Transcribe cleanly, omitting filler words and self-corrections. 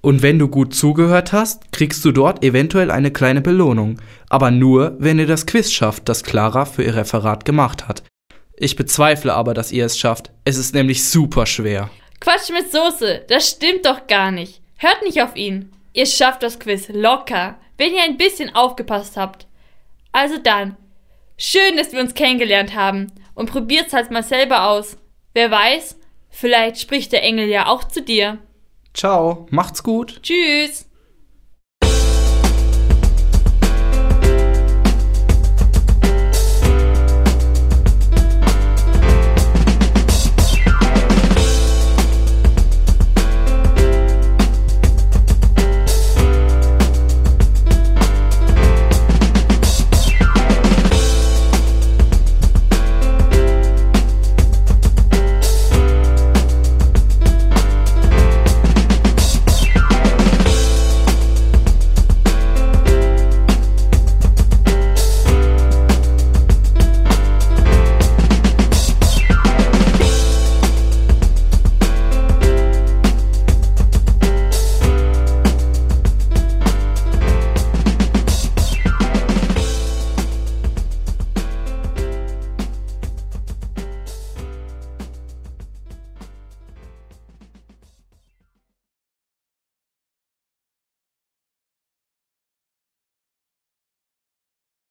Und wenn du gut zugehört hast, kriegst du dort eventuell eine kleine Belohnung. Aber nur, wenn ihr das Quiz schafft, das Clara für ihr Referat gemacht hat. Ich bezweifle aber, dass ihr es schafft. Es ist nämlich super schwer. Quatsch mit Soße, das stimmt doch gar nicht. Hört nicht auf ihn. Ihr schafft das Quiz locker, wenn ihr ein bisschen aufgepasst habt. Also dann, schön, dass wir uns kennengelernt haben und probiert's halt mal selber aus. Wer weiß, vielleicht spricht der Engel ja auch zu dir. Ciao, macht's gut. Tschüss.